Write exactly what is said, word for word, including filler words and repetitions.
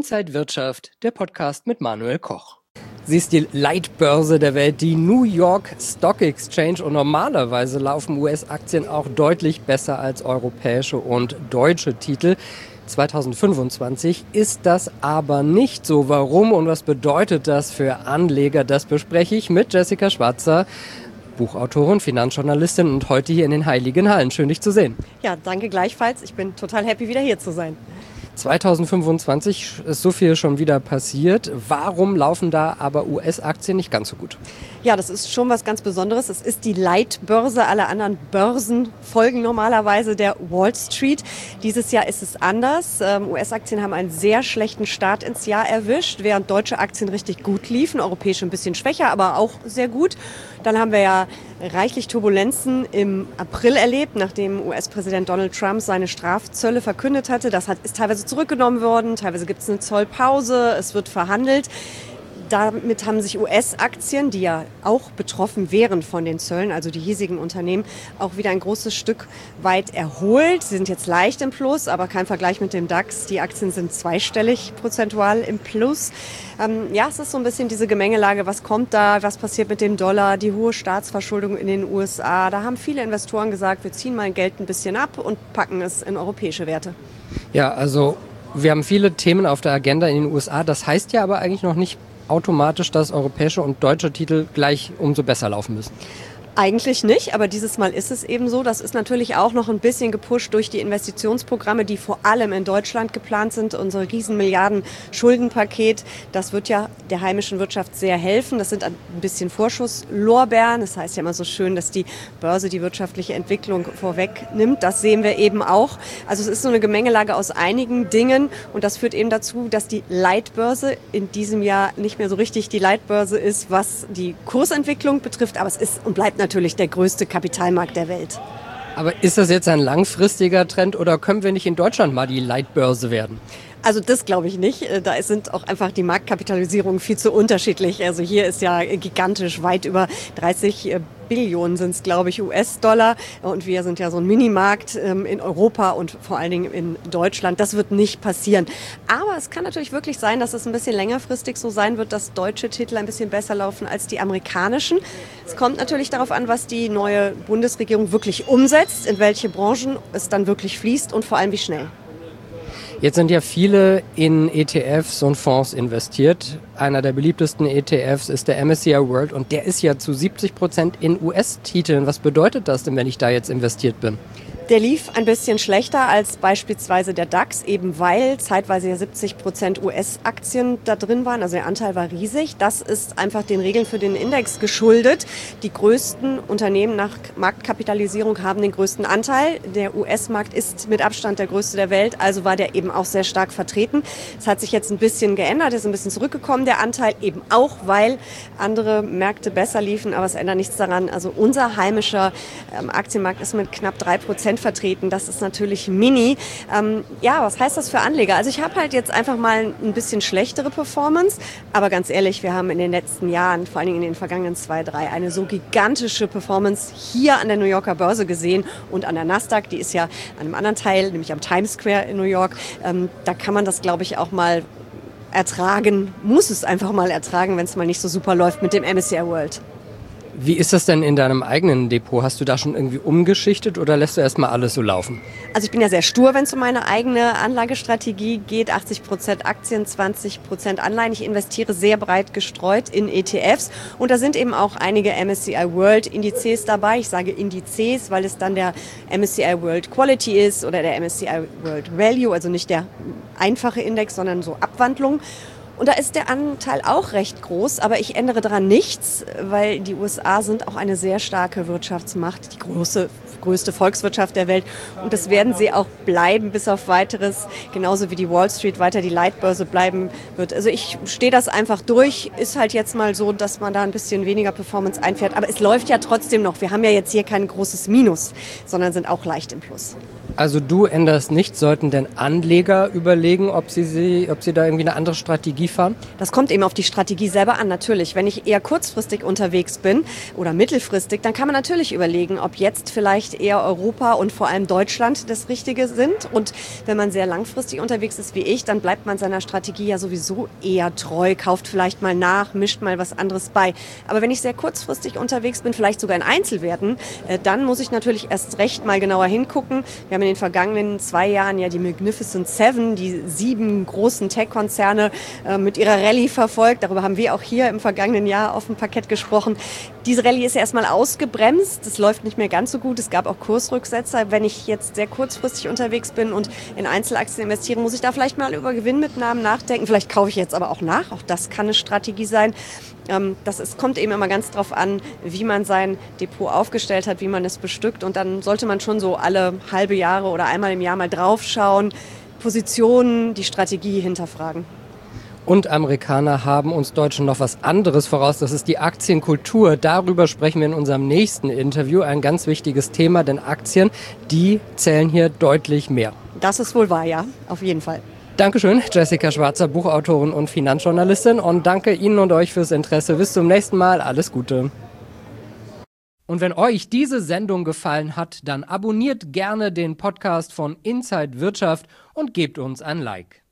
Inside Wirtschaft, der Podcast mit Manuel Koch. Sie ist die Leitbörse der Welt, die New York Stock Exchange, und normalerweise laufen U S-Aktien auch deutlich besser als europäische und deutsche Titel. zweitausendfünfundzwanzig ist das aber nicht so. Warum und was bedeutet das für Anleger? Das bespreche ich mit Jessica Schwarzer, Buchautorin, Finanzjournalistin und heute hier in den Heiligen Hallen. Schön, dich zu sehen. Ja, danke gleichfalls. Ich bin total happy, wieder hier zu sein. zweitausendfünfundzwanzig ist so viel schon wieder passiert. Warum laufen da aber U S-Aktien nicht ganz so gut? Ja, das ist schon was ganz Besonderes. Es ist die Leitbörse. Alle anderen Börsen folgen normalerweise der Wall Street. Dieses Jahr ist es anders. Ähm, U S-Aktien haben einen sehr schlechten Start ins Jahr erwischt, während deutsche Aktien richtig gut liefen, europäische ein bisschen schwächer, aber auch sehr gut. Dann haben wir ja reichlich Turbulenzen im April erlebt, nachdem U S-Präsident Donald Trump seine Strafzölle verkündet hatte. Das hat, ist teilweise zurückgenommen worden, teilweise gibt es eine Zollpause, es wird verhandelt. Damit haben sich U S-Aktien, die ja auch betroffen wären von den Zöllen, also die hiesigen Unternehmen, auch wieder ein großes Stück weit erholt. Sie sind jetzt leicht im Plus, aber kein Vergleich mit dem DAX. Die Aktien sind zweistellig prozentual im Plus. Ähm, ja, es ist so ein bisschen diese Gemengelage. Was kommt da? Was passiert mit dem Dollar? Die hohe Staatsverschuldung in den U S A. Da haben viele Investoren gesagt, wir ziehen mal Geld ein bisschen ab und packen es in europäische Werte. Ja, also wir haben viele Themen auf der Agenda in den U S A. Das heißt ja aber eigentlich noch nicht automatisch, dass europäische und deutsche Titel gleich umso besser laufen müssen. Eigentlich nicht, aber dieses Mal ist es eben so. Das ist natürlich auch noch ein bisschen gepusht durch die Investitionsprogramme, die vor allem in Deutschland geplant sind. Unser Riesenmilliarden-Schuldenpaket, das wird ja der heimischen Wirtschaft sehr helfen. Das sind ein bisschen Vorschusslorbeeren. Das heißt ja immer so schön, dass die Börse die wirtschaftliche Entwicklung vorwegnimmt. Das sehen wir eben auch. Also es ist so eine Gemengelage aus einigen Dingen und das führt eben dazu, dass die Leitbörse in diesem Jahr nicht mehr so richtig die Leitbörse ist, was die Kursentwicklung betrifft. Aber es ist und bleibt natürlich natürlich der größte Kapitalmarkt der Welt. Aber ist das jetzt ein langfristiger Trend oder können wir nicht in Deutschland mal die Leitbörse werden? Also das glaube ich nicht. Da sind auch einfach die Marktkapitalisierungen viel zu unterschiedlich. Also hier ist ja gigantisch, weit über dreißig Billionen sind es, glaube ich, U S-Dollar. Und wir sind ja so ein Minimarkt in Europa und vor allen Dingen in Deutschland. Das wird nicht passieren. Aber es kann natürlich wirklich sein, dass es ein bisschen längerfristig so sein wird, dass deutsche Titel ein bisschen besser laufen als die amerikanischen. Es kommt natürlich darauf an, was die neue Bundesregierung wirklich umsetzt, in welche Branchen es dann wirklich fließt und vor allem wie schnell. Jetzt sind ja viele in E T Fs und Fonds investiert. Einer der beliebtesten E T Fs ist der M S C I World und der ist ja zu siebzig Prozent in U S-Titeln. Was bedeutet das denn, wenn ich da jetzt investiert bin? Der lief ein bisschen schlechter als beispielsweise der DAX, eben weil zeitweise ja siebzig Prozent U S-Aktien da drin waren. Also der Anteil war riesig. Das ist einfach den Regeln für den Index geschuldet. Die größten Unternehmen nach Marktkapitalisierung haben den größten Anteil. Der U S-Markt ist mit Abstand der größte der Welt, also war der eben auch sehr stark vertreten. Es hat sich jetzt ein bisschen geändert, ist ein bisschen zurückgekommen, der Anteil, eben auch, weil andere Märkte besser liefen. Aber es ändert nichts daran. Also unser heimischer ähm, Aktienmarkt ist mit knapp drei Prozent vertreten. Das ist natürlich mini. Ähm, ja, was heißt das für Anleger? Also ich habe halt jetzt einfach mal ein bisschen schlechtere Performance, aber ganz ehrlich, wir haben in den letzten Jahren, vor allen Dingen in den vergangenen zwei, drei, eine so gigantische Performance hier an der New Yorker Börse gesehen und an der Nasdaq, die ist ja an einem anderen Teil, nämlich am Times Square in New York. Ähm, da kann man das, glaube ich, auch mal ertragen, muss es einfach mal ertragen, wenn es mal nicht so super läuft mit dem M S C I World. Wie ist das denn in deinem eigenen Depot? Hast du da schon irgendwie umgeschichtet oder lässt du erstmal alles so laufen? Also ich bin ja sehr stur, wenn es um meine eigene Anlagestrategie geht. achtzig Prozent Aktien, zwanzig Prozent Anleihen. Ich investiere sehr breit gestreut in E T Fs und da sind eben auch einige M S C I World Indizes dabei. Ich sage Indizes, weil es dann der M S C I World Quality ist oder der M S C I World Value, also nicht der einfache Index, sondern so Abwandlung. Und da ist der Anteil auch recht groß, aber ich ändere daran nichts, weil die U S A sind auch eine sehr starke Wirtschaftsmacht, die große, größte Volkswirtschaft der Welt. Und das werden sie auch bleiben bis auf Weiteres, genauso wie die Wall Street weiter die Leitbörse bleiben wird. Also ich stehe das einfach durch, ist halt jetzt mal so, dass man da ein bisschen weniger Performance einfährt. Aber es läuft ja trotzdem noch. Wir haben ja jetzt hier kein großes Minus, sondern sind auch leicht im Plus. Also du änderst nichts. Sollten denn Anleger überlegen, ob sie, sie, ob sie da irgendwie eine andere Strategie fahren? Das kommt eben auf die Strategie selber an, natürlich. Wenn ich eher kurzfristig unterwegs bin oder mittelfristig, dann kann man natürlich überlegen, ob jetzt vielleicht eher Europa und vor allem Deutschland das Richtige sind. Und wenn man sehr langfristig unterwegs ist wie ich, dann bleibt man seiner Strategie ja sowieso eher treu, kauft vielleicht mal nach, mischt mal was anderes bei. Aber wenn ich sehr kurzfristig unterwegs bin, vielleicht sogar in Einzelwerten, äh, dann muss ich natürlich erst recht mal genauer hingucken. Wir haben in den vergangenen zwei Jahren ja die Magnificent Seven, die sieben großen Tech-Konzerne äh, mit ihrer Rallye verfolgt. Darüber haben wir auch hier im vergangenen Jahr auf dem Parkett gesprochen. Diese Rallye ist ja erstmal ausgebremst. Es läuft nicht mehr ganz so gut. Es gab auch Kursrücksetzer. Wenn ich jetzt sehr kurzfristig unterwegs bin und in Einzelaktien investiere, muss ich da vielleicht mal über Gewinnmitnahmen nachdenken. Vielleicht kaufe ich jetzt aber auch nach. Auch das kann eine Strategie sein. Das ist, kommt eben immer ganz drauf an, wie man sein Depot aufgestellt hat, wie man es bestückt. Und dann sollte man schon so alle halbe Jahre oder einmal im Jahr mal draufschauen, Positionen, die Strategie hinterfragen. Und Amerikaner haben uns Deutschen noch was anderes voraus. Das ist die Aktienkultur. Darüber sprechen wir in unserem nächsten Interview. Ein ganz wichtiges Thema, denn Aktien, die zählen hier deutlich mehr. Das ist wohl wahr, ja, auf jeden Fall. Dankeschön, Jessica Schwarzer, Buchautorin und Finanzjournalistin. Und danke Ihnen und euch fürs Interesse. Bis zum nächsten Mal. Alles Gute. Und wenn euch diese Sendung gefallen hat, dann abonniert gerne den Podcast von Inside Wirtschaft und gebt uns ein Like.